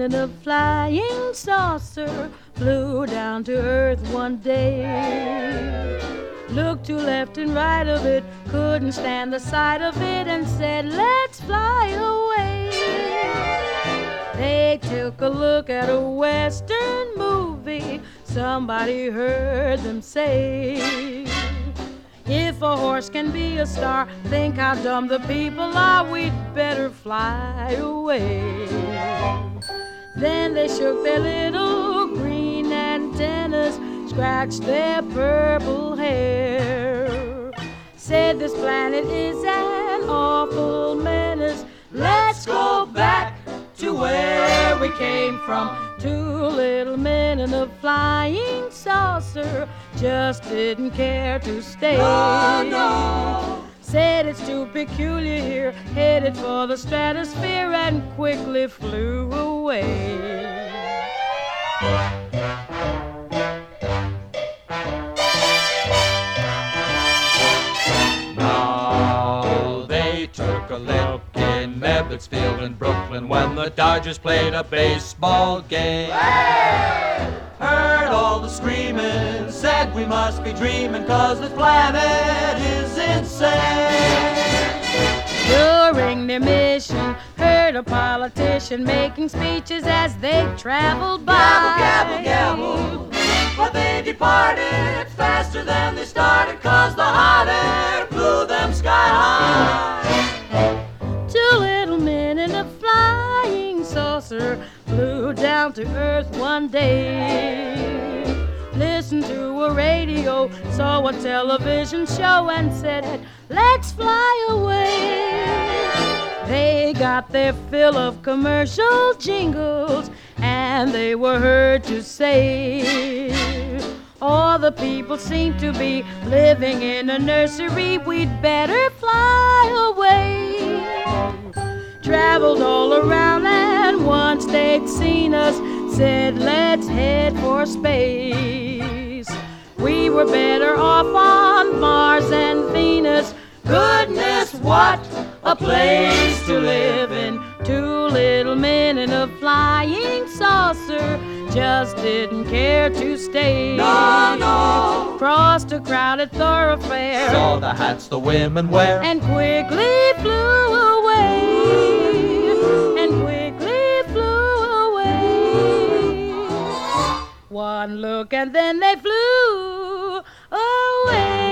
in a flying saucer flew down to earth one day. Looked to left and right of it, couldn't stand the sight of it, and said, let's fly away. They took a look at a western movie. Somebody heard them say, if a horse can be a star, think how dumb the people are. We'd better fly away. Then they shook their little green antennas, scratched their purple hair, said this planet is an awful menace. Let's go back to where we came from. Two little men in a flying saucer just didn't care to stay. No, no. Said it's too peculiar here, headed for the stratosphere, and quickly flew away. Now they took a look in Ebbets Field in Brooklyn when the Dodgers played a baseball game. Heard all the screaming, said we must be dreaming, 'cause this planet is insane. During their mission, heard a politician making speeches as they traveled by. Gabble, gabble, gabble. But they departed faster than they started, 'cause the hot air blew them sky high. Two little men in a flying saucer flew down to earth one day. Listened to a radio, saw a television show, and said, let's fly away. They got their fill of commercial jingles, and they were heard to say, all the people seem to be living in a nursery. We'd better fly away. Traveled all around, and once they'd seen us, said, let's head for space. We were better off on Mars and Venus. Goodness, what a place to live in. Two little men in a flying saucer just didn't care to stay. No, no. Crossed a crowded thoroughfare, Saw the hats the women wear, and quickly flew away. And quickly flew away. One look and then they flew away.